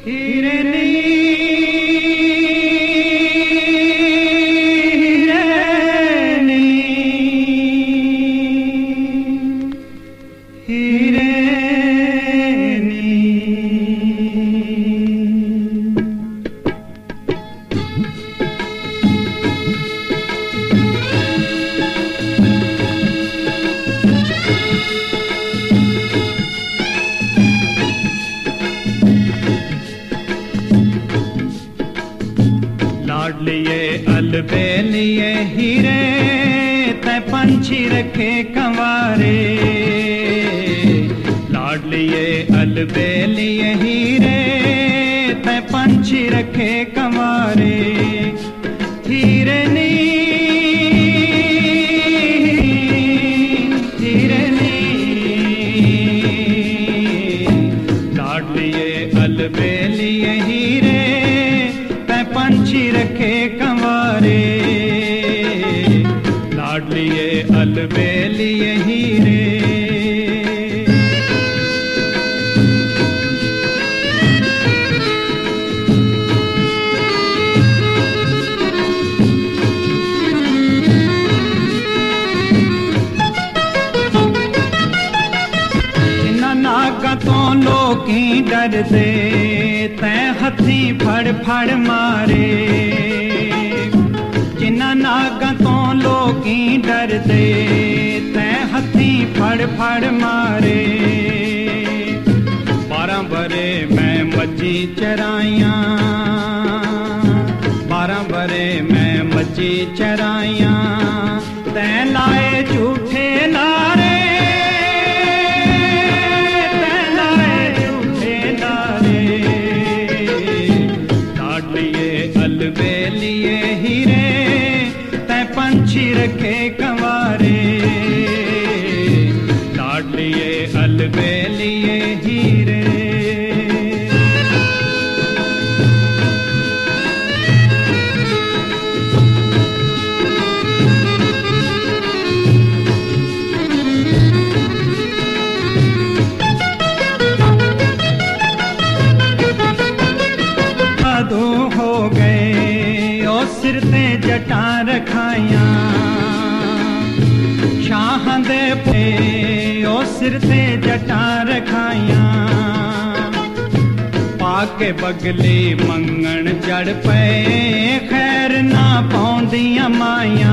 हिरनी लाडलिए अलबेलिए हीरे तै पंछी रखे कंवारे। लाडलिए अलबेलिए हीरे तै पंछी रखे कंवारे। हिरनी हिरनी लाडलिए अलबेलिए हीरे तै पंछी रखे कंवारे। लाडलिए अलबेलिए हीरे तो लोकी डर दे तैं हथी फड़ फड़ मारे। जिन्ना नागा तो लोकी डर दे तैं हथी फड़ फड़ मारे। 12 बरे मैं मच्छी चराइया, 12 बरे मैं मच्छी चराइया। तैं लाए झूठे नारे, अलबेलिए हीरे तै पंछी रखे कंवारे। लाडलिए अलबेलिए हीरे हो गए ओ सिर ते जटा रखाइया। शाह दे पे ओ सिर ते जटा रखाइया। पाके बगली मंगन चढ़ पे खैर ना पाउंदियां माइया।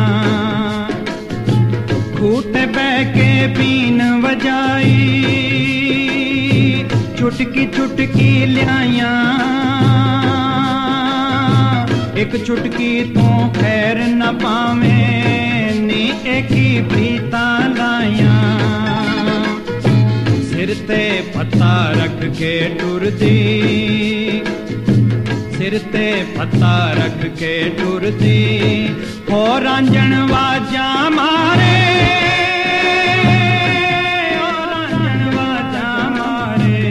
खूटे बह के पीन वजाई, चुटकी चुटकी लियाइया। एक चुटकी तो खैर न पावे नी एक ही प्रीता लाया। सिर ते पत्ता रख के टुर दी, सिर ते पत्ता रख के टुर दी। हो रांझण वाजा मारे, हो रांझण वाजा मारे।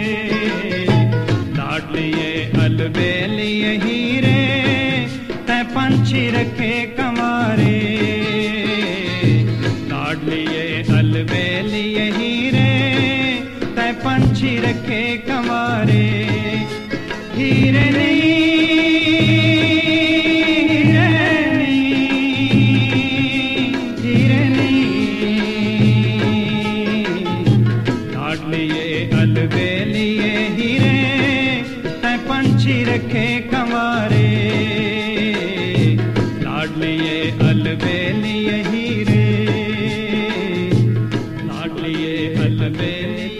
लाडलिए अलबेलिए हीरे पंछी रखे कंवारे। लाडलिए अलबेलिए हीरे तै पंछी रखे कंवारे। हिरनी हिरनी लाडलिए अलबेलिए हीरे तै पंछी रखे कंवारे। लाडलिए अलबेलिए हीरे, लाडलिए अलबेलिए